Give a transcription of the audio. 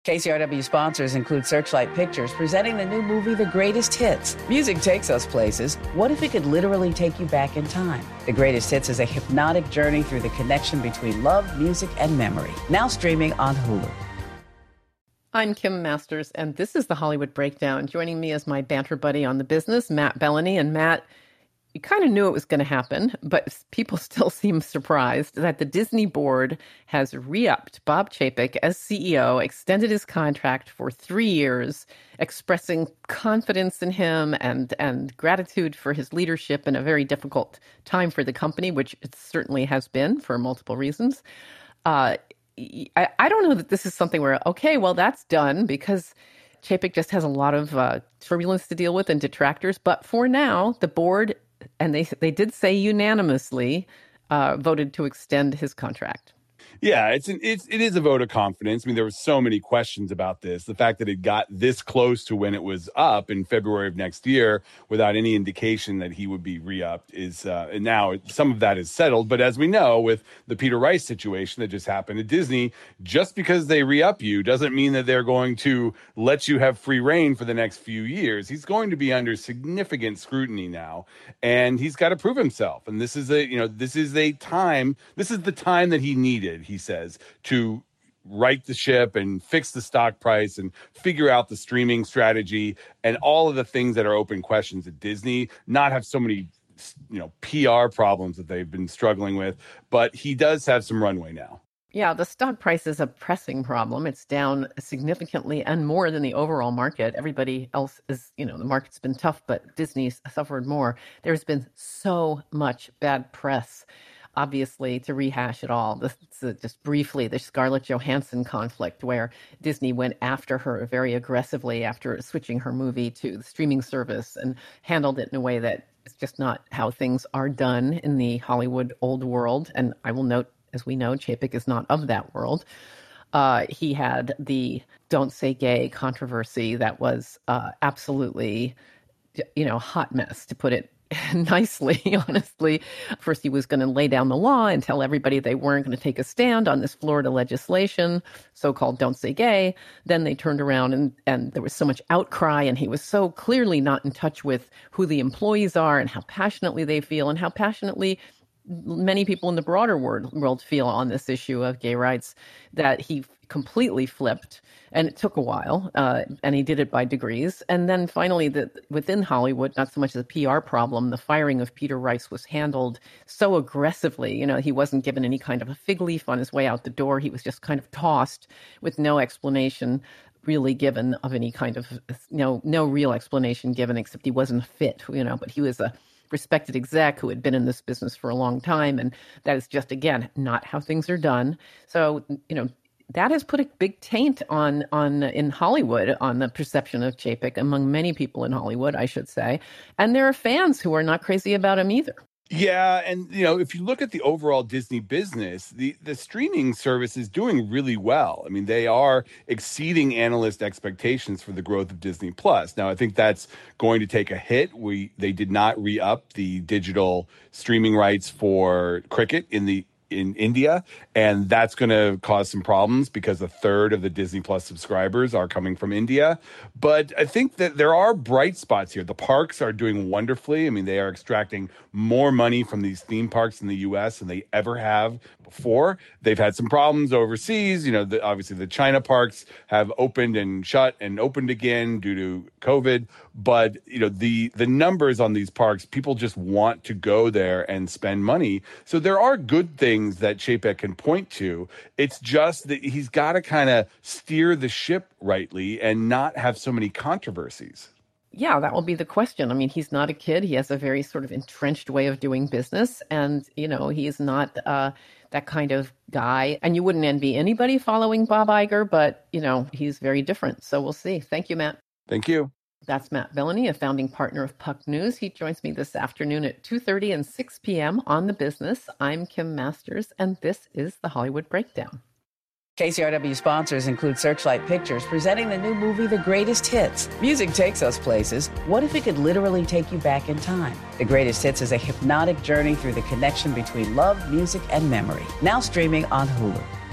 KCRW sponsors include Searchlight Pictures, presenting the new movie, The Greatest Hits. Music takes us places. What if it could literally take you back in time? The Greatest Hits is a hypnotic journey through the connection between love, music, and memory. Now streaming on Hulu. I'm Kim Masters, and this is the Hollywood Breakdown. Joining me is my banter buddy on the business, Matt Bellany. And Matt, you kind of knew it was going to happen, but people still seem surprised that the Disney board has re-upped Bob Chapek as CEO, extended his contract for 3 years, expressing confidence in him and gratitude for his leadership in a very difficult time for the company, which it certainly has been for multiple reasons. I don't know that this is something where, okay, well, that's done, because Chapek just has a lot of turbulence to deal with and detractors. But for now, the board, and they did say unanimously, voted to extend his contract. Yeah, it is a vote of confidence. I mean, there were so many questions about this. The fact that it got this close to when it was up in February of next year without any indication that he would be re-upped is, and now some of that is settled. But as we know, with the Peter Rice situation that just happened at Disney, just because they re-up you doesn't mean that they're going to let you have free reign for the next few years. He's going to be under significant scrutiny now, and he's got to prove himself. And this is the time that he needed, he says, to right the ship and fix the stock price and figure out the streaming strategy and all of the things that are open questions at Disney, not have so many, PR problems that they've been struggling with. But he does have some runway now. Yeah, the stock price is a pressing problem. It's down significantly and more than the overall market. Everybody else is, the market's been tough, but Disney's suffered more. There's been so much bad press. Obviously, to rehash it all, just briefly, the Scarlett Johansson conflict, where Disney went after her very aggressively after switching her movie to the streaming service and handled it in a way that is just not how things are done in the Hollywood old world. And I will note, as we know, Chapek is not of that world. He had the Don't Say Gay controversy that was absolutely, hot mess, to put it nicely, honestly. First, he was going to lay down the law and tell everybody they weren't going to take a stand on this Florida legislation, so-called Don't Say Gay. Then they turned around and there was so much outcry, and he was so clearly not in touch with who the employees are and how passionately they feel and how passionately many people in the broader world feel on this issue of gay rights, that he completely flipped. And it took a while, and he did it by degrees. And then finally, within Hollywood, not so much as a PR problem, the firing of Peter Rice was handled so aggressively. He wasn't given any kind of a fig leaf on his way out the door. He was just kind of tossed with no explanation really given of any kind of, no real explanation given, except he wasn't a fit, but he was a respected exec who had been in this business for a long time. And that is just, again, not how things are done. So, that has put a big taint on in Hollywood on the perception of Chapek among many people in Hollywood, I should say. And there are fans who are not crazy about him either. Yeah, and if you look at the overall Disney business, the streaming service is doing really well. I mean, they are exceeding analyst expectations for the growth of Disney Plus. Now, I think that's going to take a hit. They did not re-up the digital streaming rights for cricket in India, and that's going to cause some problems because a third of the Disney Plus subscribers are coming from India. But I think that there are bright spots here. The parks are doing wonderfully. I mean, they are extracting more money from these theme parks in the U.S. than they ever have before. They've had some problems overseas. Obviously the China parks have opened and shut and opened again due to COVID. But, the numbers on these parks, people just want to go there and spend money. So there are good things that Chapek can point to. It's just that he's got to kind of steer the ship rightly and not have so many controversies. Yeah, that will be the question. I mean, he's not a kid. He has a very sort of entrenched way of doing business. And, he is not that kind of guy. And you wouldn't envy anybody following Bob Iger, but, he's very different. So we'll see. Thank you, Matt. Thank you. That's Matt Bellany, a founding partner of Puck News. He joins me this afternoon at 2:30 and 6 p.m. on The Business. I'm Kim Masters, and this is The Hollywood Breakdown. KCRW sponsors include Searchlight Pictures, presenting the new movie, The Greatest Hits. Music takes us places. What if it could literally take you back in time? The Greatest Hits is a hypnotic journey through the connection between love, music, and memory. Now streaming on Hulu.